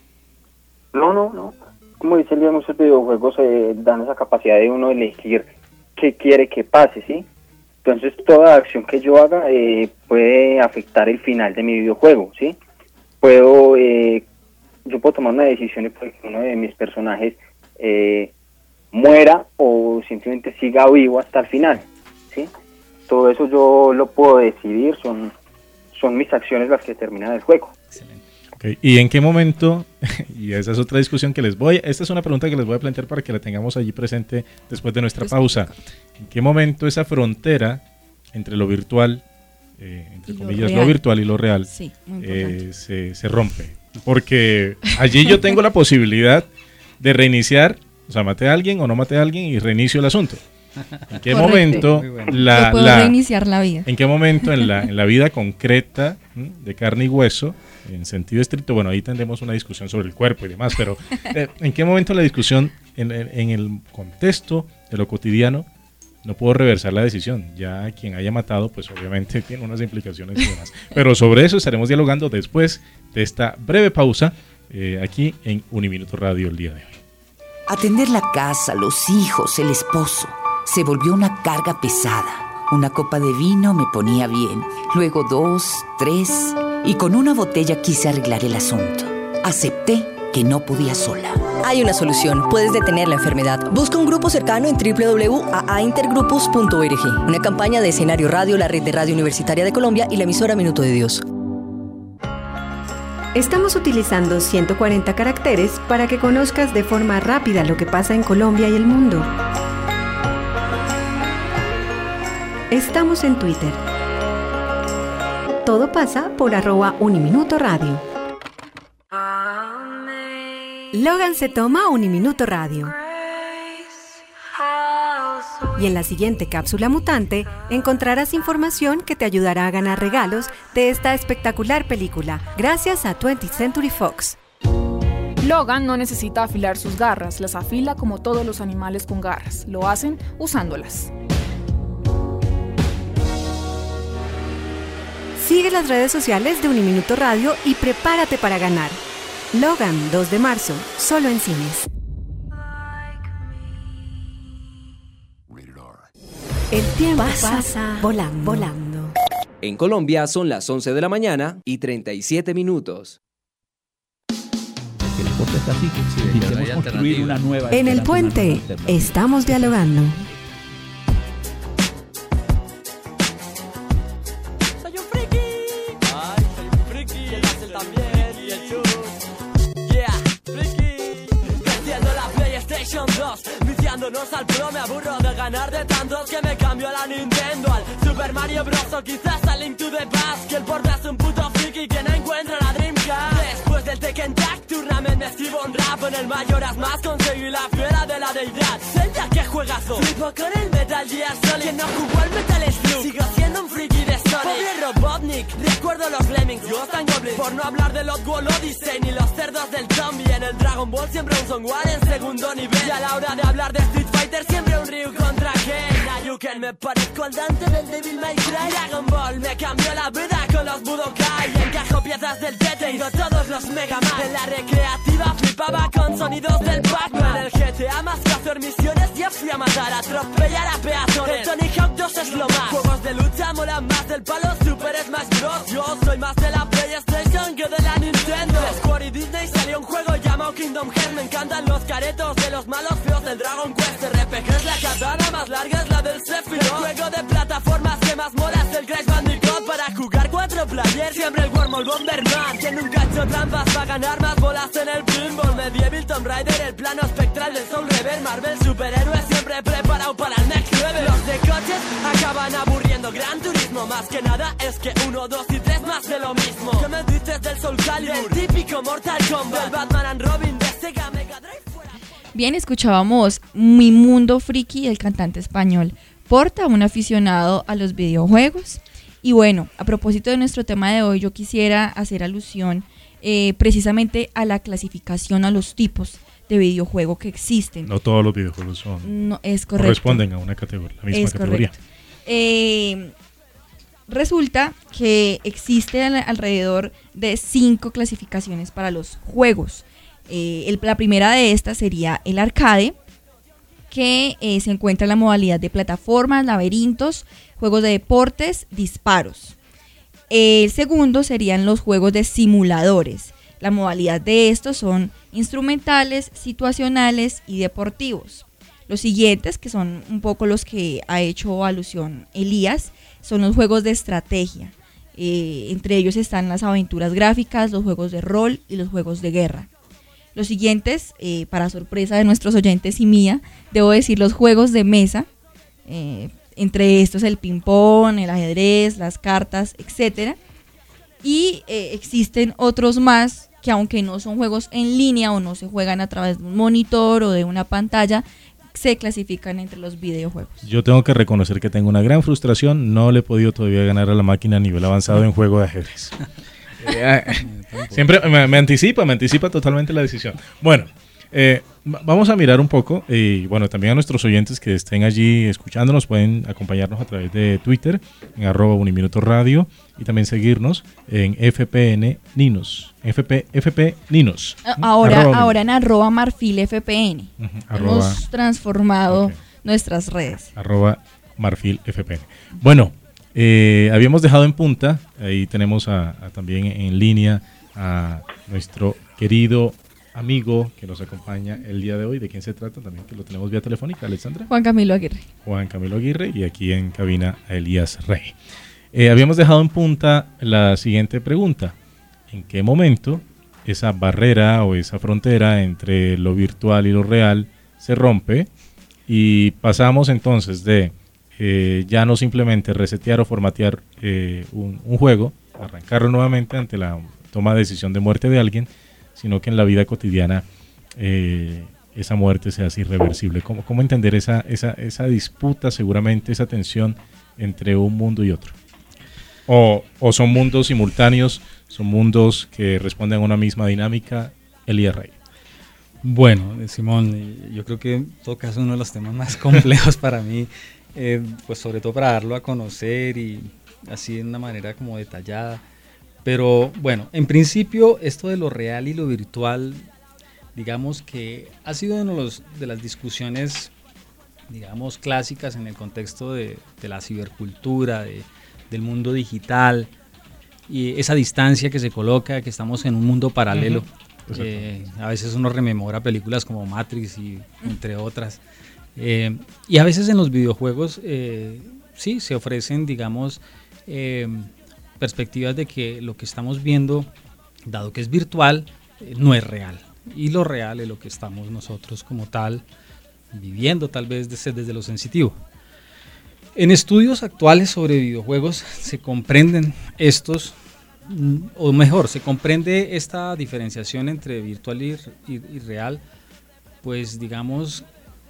No, no, no. Como dice el día, muchos videojuegos eh, dan esa capacidad de uno elegir qué quiere que pase, ¿sí? Entonces toda acción que yo haga eh, puede afectar el final de mi videojuego, ¿sí? Puedo, eh, yo puedo tomar una decisión y puede que uno de mis personajes eh, muera o simplemente siga vivo hasta el final, ¿sí? Todo eso yo lo puedo decidir, son, son mis acciones las que terminan el juego. Excelente. Okay. ¿Y en qué momento, y esa es otra discusión que les voy, esta es una pregunta que les voy a plantear para que la tengamos allí presente después de nuestra pausa, ¿en qué momento esa frontera entre lo virtual, eh, entre comillas, lo, lo virtual y lo real, sí, eh, se, se rompe? Porque allí yo tengo la posibilidad de reiniciar, o sea, maté a alguien o no maté a alguien y reinicio el asunto. ¿En qué Correcto. momento la, Yo puedo la reiniciar la vida? ¿En qué momento en la, en la vida concreta, ¿m? de carne y hueso, en sentido estricto, bueno, ahí tendremos una discusión sobre el cuerpo y demás, pero eh, ¿en qué momento la discusión, en, en, en el contexto de lo cotidiano, no puedo reversar la decisión? Ya quien haya matado, pues obviamente tiene unas implicaciones y demás. Pero sobre eso estaremos dialogando después de esta breve pausa, eh, aquí en Uniminuto Radio el día de hoy. Atender la casa, los hijos, el esposo, se volvió una carga pesada. Una copa de vino me ponía bien, luego dos, tres, y con una botella quise arreglar el asunto. Acepté que no podía sola. Hay una solución. Puedes detener la enfermedad. Busca un grupo cercano en doble u doble u doble u punto a intergrupos punto org. Una campaña de Escenario Radio, la red de radio universitaria de Colombia y la emisora Minuto de Dios. Estamos utilizando ciento cuarenta caracteres para que conozcas de forma rápida lo que pasa en Colombia y el mundo. Estamos en Twitter. Todo pasa por arroba Uniminuto Radio. Logan se toma Uniminuto Radio. Y en la siguiente cápsula mutante encontrarás información que te ayudará a ganar regalos de esta espectacular película, gracias a twentieth Century Fox. Logan no necesita afilar sus garras, las afila como todos los animales con garras. Lo hacen usándolas. Sigue las redes sociales de Uniminuto Radio y prepárate para ganar. Logan, dos de marzo, solo en cines. El tiempo pasa, pasa volando, volando. En Colombia son las once de la mañana y treinta y siete minutos. El deporte está así, sí, intentemos construir una nueva. En el puente estamos dialogando. Soy un friki. Ay, soy un friki. Y el Axel también. Y el Chus. Yeah, friki. Creciendo la PlayStation dos. Viciándonos al pro, me aburro de ganar de tantos que me cambio a la Nintendo, al Super Mario Bros. O quizás al Link to the Past, que el porta es un puto friki que no encuentra la Dreamcast. Después del Tekken Tag Tournament me escribo un rap, en el Majora's Mask conseguí la fiera de la deidad. Zelda, que juegazo, flipo con el Metal Gear Solid, que no jugó al Metal Slug, sigo siendo un friki de Sonic. Pobre Robotnik, recuerdo los Lemmings, Ghost and Goblins, por no hablar de los World Odyssey ni los cerdos del zombie. En el Dragon Ball siempre un Songwar en segundo nivel, y a la hora de hablar de Street Fighter siempre un Ryu contra Ken. Ayuken, me parezco al Dante del Devil May Cry. Dragon Ball me cambió la vida con los Budokai, encajo piezas del Tete y de todos los Mega Man. En la recreativa flipaba con sonidos del Pac-Man. En el G T A más que hacer misiones ya fui a matar, atropellar a peatones. El Tony Hawk dos es lo más. Juegos de lucha molan más del palo Super Smash Bros. Yo soy más de la PlayStation que de la Nintendo. De Square y Disney salió un juego llamado Kingdom Hearts. Me encantan los caretos de los malos feos del Dragon Quest. R P G es la katana más larga, es la del Sephiroth. El juego de plataformas que más mola es el Crash Bandicoot. Para jugar cuatro players siempre el Wormhole Bomberman, que nunca ha hecho trampas para ganar más bolas en el pinball. Medieval, Tomb Raider, el plano espectral del Soul Rever. Marvel, superhéroes siempre preparado para el next level. Los de coches acaban aburriendo. Gran Turismo más que nada es que uno, dos y tres más de lo mismo. ¿Qué me dices del Soul Calibur? Del típico Mortal Kombat, del Batman and Robin, de Sega Mega Drive. Bien, escuchábamos Mi Mundo Friki del cantante español Porta, un aficionado a los videojuegos. Y bueno, a propósito de nuestro tema de hoy, yo quisiera hacer alusión eh, precisamente a la clasificación, a los tipos de videojuego que existen. No todos los videojuegos son, no, es correcto. corresponden a una categoría, la misma es categoría. Eh, resulta que existen alrededor de cinco clasificaciones para los juegos. Eh, el, la primera de estas sería el arcade, que eh, se encuentra en la modalidad de plataformas, laberintos, juegos de deportes, disparos. El segundo serían los juegos de simuladores. La modalidad de estos son instrumentales, situacionales y deportivos. Los siguientes, que son un poco los que ha hecho alusión Elías, son los juegos de estrategia. Eh, entre ellos están las aventuras gráficas, los juegos de rol y los juegos de guerra. Los siguientes, eh, para sorpresa de nuestros oyentes y mía, debo decir los juegos de mesa, eh, entre estos el ping-pong, el ajedrez, las cartas, etcétera. Y eh, existen otros más que, aunque no son juegos en línea o no se juegan a través de un monitor o de una pantalla, se clasifican entre los videojuegos. Yo tengo que reconocer que tengo una gran frustración, no le he podido todavía ganar a la máquina a nivel avanzado en juego de ajedrez. Siempre me, me anticipa, me anticipa totalmente la decisión. Bueno, eh, vamos a mirar un poco y bueno, también a nuestros oyentes que estén allí escuchándonos pueden acompañarnos a través de Twitter en arroba Uniminuto Radio y también seguirnos en F P N Ninos, F P, F P Ninos. Ahora, ahora en arroba Marfil F P N. Uh-huh, arroba, hemos transformado okay. nuestras redes. Arroba Marfil F P N. Bueno, eh, habíamos dejado en punta, ahí tenemos a, a también en línea a nuestro querido amigo que nos acompaña el día de hoy. ¿De quién se trata? También que lo tenemos vía telefónica, Alexandra. Juan Camilo Aguirre. Juan Camilo Aguirre, y aquí en cabina a Elías Rey. Eh, habíamos dejado en punta la siguiente pregunta. ¿En qué momento esa barrera o esa frontera entre lo virtual y lo real se rompe? Y pasamos entonces de eh, ya no simplemente resetear o formatear eh, un, un juego, arrancarlo nuevamente ante la toma de decisión de muerte de alguien, sino que en la vida cotidiana eh, esa muerte se hace irreversible. ¿Cómo, cómo entender esa, esa, esa disputa, seguramente esa tensión entre un mundo y otro? O, o son mundos simultáneos, son mundos que responden a una misma dinámica. Elías Rey. Bueno, Simón, yo creo que tocas uno de los temas más complejos para mí, eh, pues sobre todo para darlo a conocer y así de una manera como detallada. Pero bueno, en principio esto de lo real y lo virtual, digamos que ha sido una de, los, de las discusiones, digamos, clásicas en el contexto de, de la cibercultura, de, del mundo digital, y esa distancia que se coloca, que estamos en un mundo paralelo. Uh-huh. eh, a veces uno rememora películas como Matrix y entre otras. Eh, y a veces en los videojuegos, eh, sí, se ofrecen, digamos, eh, perspectivas de que lo que estamos viendo, dado que es virtual, eh, no es real. Y lo real es lo que estamos nosotros como tal, viviendo tal vez desde, desde lo sensitivo. En estudios actuales sobre videojuegos se comprenden estos, o mejor, se comprende esta diferenciación entre virtual y, y, y real, pues digamos,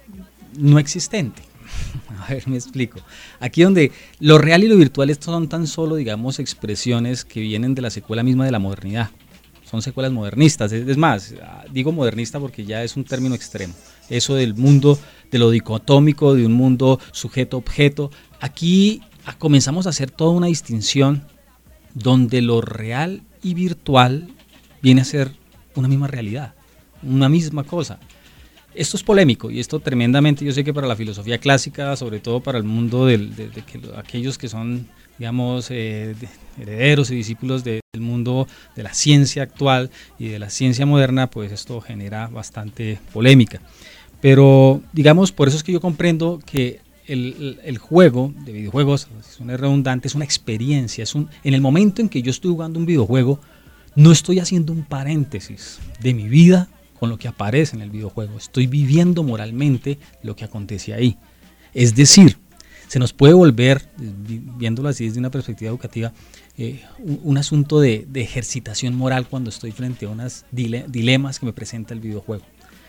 no existente. A ver, me explico. Aquí donde lo real y lo virtual son tan solo, digamos, expresiones que vienen de la secuela misma de la modernidad. Son secuelas modernistas. Es más, digo modernista porque ya es un término extremo. Eso del mundo, de lo dicotómico, de un mundo sujeto-objeto. Aquí comenzamos a hacer toda una distinción donde lo real y virtual viene a ser una misma realidad, una misma cosa. Esto es polémico y esto tremendamente, yo sé que para la filosofía clásica, sobre todo para el mundo del, de, de que, aquellos que son, digamos, eh, herederos y discípulos de, del mundo de la ciencia actual y de la ciencia moderna, pues esto genera bastante polémica. Pero, digamos, por eso es que yo comprendo que el, el, el juego de videojuegos, es una redundante, es una experiencia. Es un, en el momento en que yo estoy jugando un videojuego, no estoy haciendo un paréntesis de mi vida con lo que aparece en el videojuego. Estoy viviendo moralmente lo que acontece ahí. Es decir, se nos puede volver, viéndolo así desde una perspectiva educativa, eh, un, un asunto de, de ejercitación moral cuando estoy frente a unos dile, dilemas que me presenta el videojuego.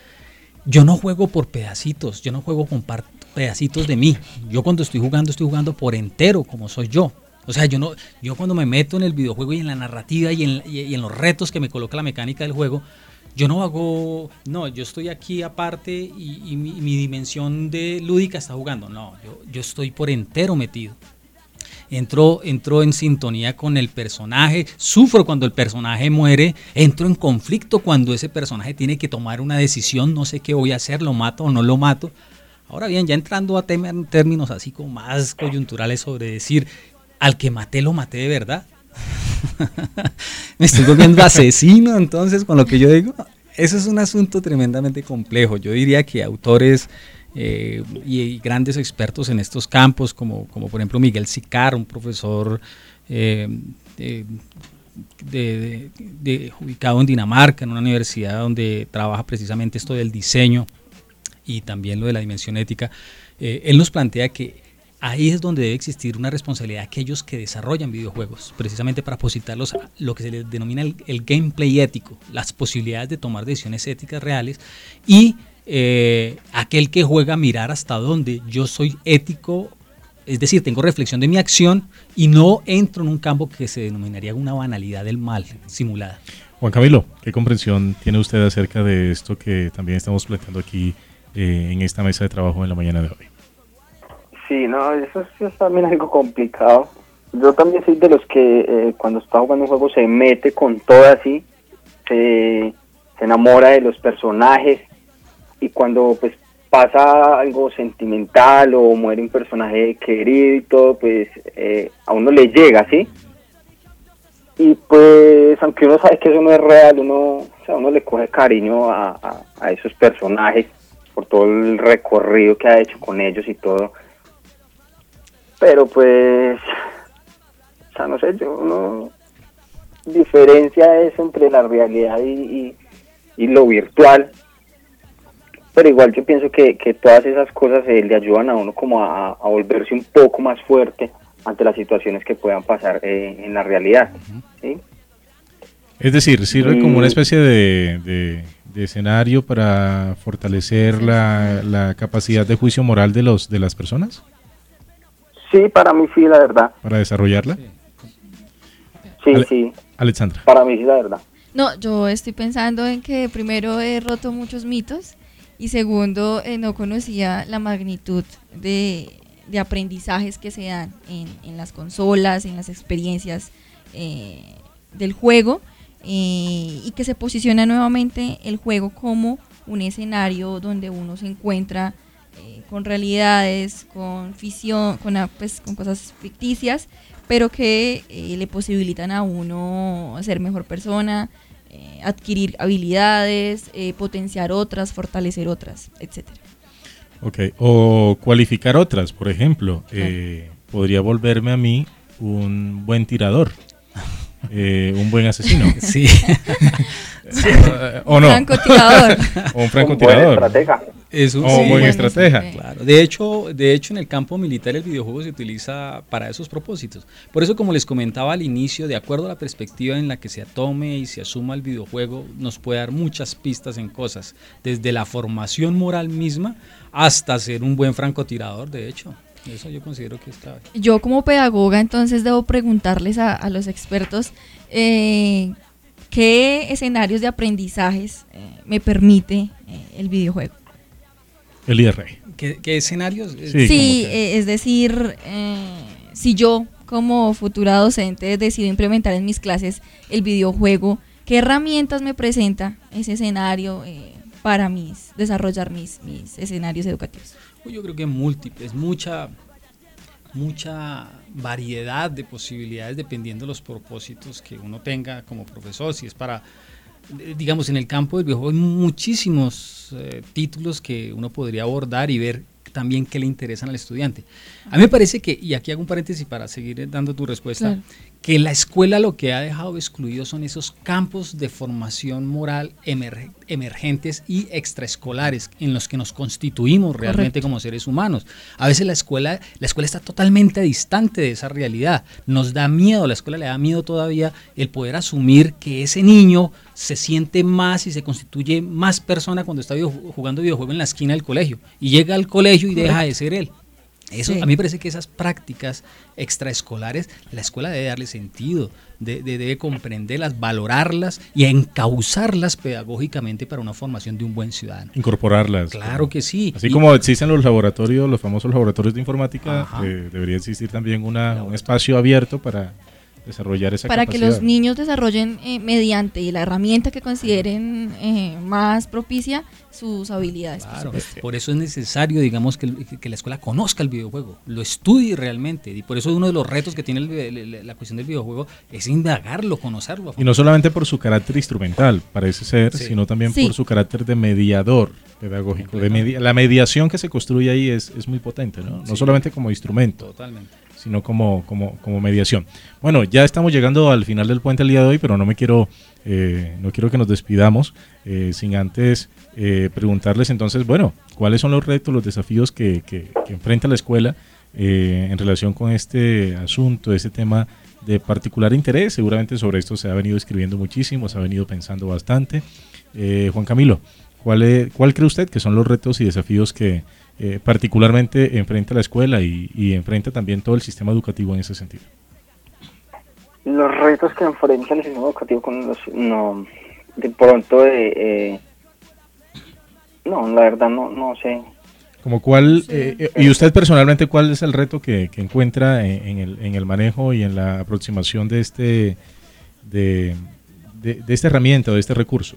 Yo no juego por pedacitos, yo no juego con par, pedacitos de mí. Yo cuando estoy jugando, estoy jugando por entero, como soy yo. O sea, yo no, yo cuando me meto en el videojuego y en la narrativa y en, y, y en los retos que me coloca la mecánica del juego, yo no hago, no, yo estoy aquí aparte y, y mi, mi dimensión de lúdica está jugando. No, yo, yo estoy por entero metido. Entro, entro en sintonía con el personaje, sufro cuando el personaje muere, entro en conflicto cuando ese personaje tiene que tomar una decisión, no sé qué voy a hacer, lo mato o no lo mato. Ahora bien, ya entrando a tem- términos así como más coyunturales sobre decir, al que maté lo maté de verdad. Me estoy volviendo asesino, entonces, con lo que yo digo, eso es un asunto tremendamente complejo. Yo diría que autores eh, y, y grandes expertos en estos campos, como, como por ejemplo Miguel Sicar, un profesor eh, de, de, de, de, ubicado en Dinamarca, en una universidad donde trabaja precisamente esto del diseño y también lo de la dimensión ética, eh, él nos plantea que ahí es donde debe existir una responsabilidad de aquellos que desarrollan videojuegos, precisamente para positarlos a lo que se les denomina el, el gameplay ético, las posibilidades de tomar decisiones éticas reales, y eh, aquel que juega mirar hasta dónde yo soy ético, es decir, tengo reflexión de mi acción y no entro en un campo que se denominaría una banalidad del mal simulada. Juan Camilo, ¿qué comprensión tiene usted acerca de esto que también estamos planteando aquí eh, en esta mesa de trabajo en la mañana de hoy? Sí, no, eso es, es también algo complicado. Yo también soy de los que eh, cuando está jugando un juego se mete con todo así, se, se enamora de los personajes, y cuando pues pasa algo sentimental o muere un personaje querido y todo, pues eh, a uno le llega, ¿sí? Y pues aunque uno sabe que eso no es real, uno o sea, uno le coge cariño a, a, a esos personajes por todo el recorrido que ha hecho con ellos y todo. Pero pues, o sea, no sé, yo no diferencia eso entre la realidad y, y, y lo virtual. Pero igual yo pienso que, que todas esas cosas eh, le ayudan a uno como a, a volverse un poco más fuerte ante las situaciones que puedan pasar eh, en la realidad, ¿sí? Es decir, sirve y, como una especie de, de, de escenario para fortalecer la, la capacidad de juicio moral de los de las personas. Sí, para mí sí, la verdad. Para desarrollarla. Sí, Ale- sí. Alexandra. Para mí sí, la verdad. No, yo estoy pensando en que primero he roto muchos mitos y segundo, eh, no conocía la magnitud de, de aprendizajes que se dan en, en las consolas, en las experiencias eh, del juego, eh, y que se posiciona nuevamente el juego como un escenario donde uno se encuentra eh, con realidades, con ficción, con, ah, pues, con cosas ficticias, pero que eh, le posibilitan a uno ser mejor persona, eh, adquirir habilidades, eh, potenciar otras, fortalecer otras, etcétera. Ok, o cualificar otras, por ejemplo, eh, podría volverme a mí un buen tirador, eh, un buen asesino. Sí. Sí. ¿O no? Francotirador. O un francotirador. Un buen estratega. Es un, o un sí, buen estratega. Claro. De hecho, de hecho, en el campo militar el videojuego se utiliza para esos propósitos. Por eso, como les comentaba al inicio, de acuerdo a la perspectiva en la que se tome y se asuma el videojuego, nos puede dar muchas pistas en cosas, desde la formación moral misma hasta ser un buen francotirador, de hecho. Eso yo considero que es clave. Yo como pedagoga entonces debo preguntarles a, a los expertos eh, qué escenarios de aprendizajes eh, me permite eh, el videojuego. El I R. ¿Qué, qué escenarios? Sí, Sí, eh, es decir, eh, si yo como futura docente decido implementar en mis clases el videojuego, ¿qué herramientas me presenta ese escenario eh, para mis desarrollar mis, mis escenarios educativos? Yo creo que múltiples, mucha, mucha variedad de posibilidades dependiendo de los propósitos que uno tenga como profesor. Si es para, digamos, en el campo del videojuego hay muchísimos eh, títulos que uno podría abordar y ver también qué le interesan al estudiante. A mí me parece que, y aquí hago un paréntesis para seguir dando tu respuesta, claro, que la escuela lo que ha dejado excluido son esos campos de formación moral emer, emergentes y extraescolares en los que nos constituimos realmente. Correcto. Como seres humanos. A veces la escuela, la escuela está totalmente distante de esa realidad. Nos da miedo, a la escuela le da miedo todavía el poder asumir que ese niño se siente más y se constituye más persona cuando está video, jugando videojuego en la esquina del colegio y llega al colegio y deja de ser él. Eso, sí. A mí me parece que esas prácticas extraescolares, la escuela debe darle sentido, de, de, debe comprenderlas, valorarlas y encauzarlas pedagógicamente para una formación de un buen ciudadano. Incorporarlas. Claro que sí. Así y, como existen los laboratorios, los famosos laboratorios de informática, eh, debería existir también una, un espacio abierto para desarrollar esa para capacidad. Que los niños desarrollen eh, mediante la herramienta que consideren eh, más propicia sus habilidades. Claro, por, por eso es necesario, digamos, que, que la escuela conozca el videojuego, lo estudie realmente, y por eso uno de los retos que tiene el, el, la cuestión del videojuego es indagarlo, conocerlo. Y no solamente por su carácter instrumental, parece ser, sí. sino también sí. por su carácter de mediador pedagógico. De media, la mediación que se construye ahí es, es muy potente, ¿no? No sí. solamente como instrumento. Totalmente. Sino como, como, como mediación. Bueno, ya estamos llegando al final del puente el día de hoy, pero no me quiero, eh, no quiero que nos despidamos eh, sin antes eh, preguntarles entonces, bueno, ¿cuáles son los retos, los desafíos que, que, que enfrenta la escuela eh, en relación con este asunto, este tema de particular interés? Seguramente sobre esto se ha venido escribiendo muchísimo, se ha venido pensando bastante. Eh, Juan Camilo, ¿cuál, es, ¿cuál cree usted que son los retos y desafíos que Eh, particularmente enfrenta la escuela y, y enfrenta también todo el sistema educativo en ese sentido? Los retos que enfrenta el sistema educativo con los, no, de pronto, eh, eh, no, la verdad no, no sé. Como cuál, sí. eh, y usted personalmente, ¿cuál es el reto que, que encuentra en, en, el, en el manejo y en la aproximación de este, de, de, de esta herramienta o de este recurso?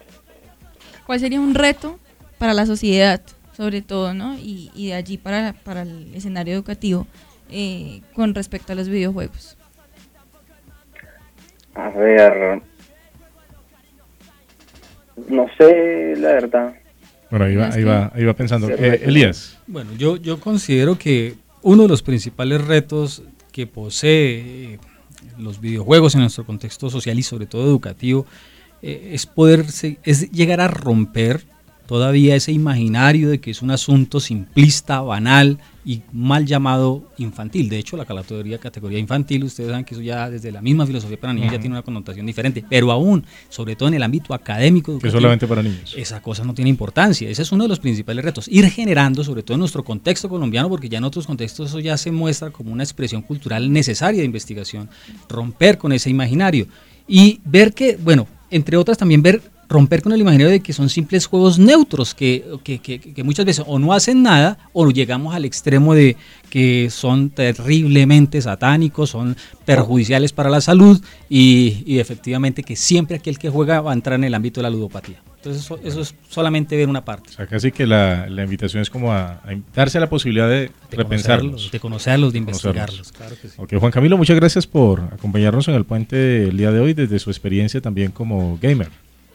¿Cuál sería un reto para la sociedad, sobre todo, ¿no? Y, y de allí para, para el escenario educativo eh, con respecto a los videojuegos? A ver, No sé, la verdad. Bueno, ahí va, ahí va, ahí va pensando. Eh, Elías. Bueno, yo, yo considero que uno de los principales retos que posee eh, los videojuegos en nuestro contexto social y sobre todo educativo eh, es poder, es llegar a romper todavía ese imaginario de que es un asunto simplista, banal y mal llamado infantil. De hecho, la categoría, categoría infantil, ustedes saben que eso ya desde la misma filosofía para niños uh-huh. ya tiene una connotación diferente, pero aún, sobre todo en el ámbito académico, educativo, que solamente para niños. Esa cosa no tiene importancia. Ese es uno de los principales retos. Ir generando, sobre todo en nuestro contexto colombiano, porque ya en otros contextos eso ya se muestra como una expresión cultural necesaria de investigación, romper con ese imaginario y ver que, bueno, entre otras también ver romper con el imaginario de que son simples juegos neutros que, que, que, que muchas veces o no hacen nada o llegamos al extremo de que son terriblemente satánicos, son perjudiciales para la salud y, y efectivamente que siempre aquel que juega va a entrar en el ámbito de la ludopatía. Entonces eso, eso es solamente ver una parte. O sea, casi que la, la invitación es como a, a darse la posibilidad de, de repensarlos. De conocerlos, de investigarlos. Claro que sí. Ok, Juan Camilo, muchas gracias por acompañarnos en el puente el día de hoy desde su experiencia también como gamer.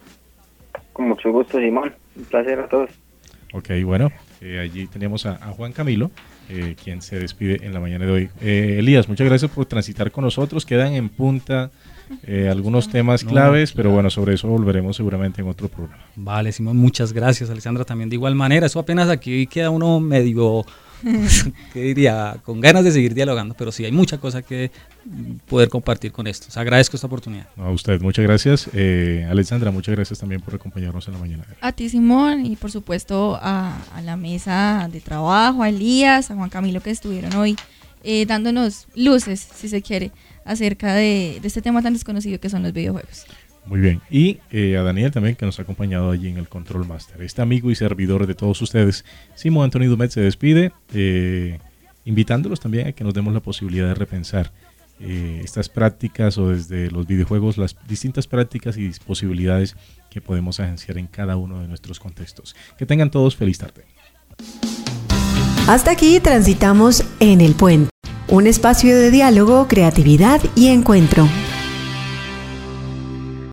Con mucho gusto, Simón. Un placer a todos. Ok, bueno, eh, allí tenemos a, a Juan Camilo, eh, quien se despide en la mañana de hoy. Eh, Elías, muchas gracias por transitar con nosotros. Quedan en punta eh, algunos temas claves, no, pero bueno, sobre eso volveremos seguramente en otro programa. Vale, Simón, muchas gracias, Alexandra, también de igual manera. Eso apenas aquí queda uno medio... ¿Qué diría? Con ganas de seguir dialogando, pero sí hay mucha cosa que poder compartir con esto. Os agradezco esta oportunidad. A usted, muchas gracias. Eh, Alexandra, muchas gracias también por acompañarnos en la mañana. A ti, Simón, y por supuesto a, a la mesa de trabajo, a Elías, a Juan Camilo, que estuvieron hoy eh, dándonos luces, si se quiere, acerca de, de este tema tan desconocido que son los videojuegos. Muy bien, y eh, a Daniel también, que nos ha acompañado allí en el Control Master. Este amigo y servidor de todos ustedes, Simón Anthony Dumet, se despide, eh, invitándolos también a que nos demos la posibilidad de repensar eh, estas prácticas o desde los videojuegos, las distintas prácticas y posibilidades que podemos agenciar en cada uno de nuestros contextos. Que tengan todos feliz tarde. Hasta aquí transitamos en El Puente, un espacio de diálogo, creatividad y encuentro.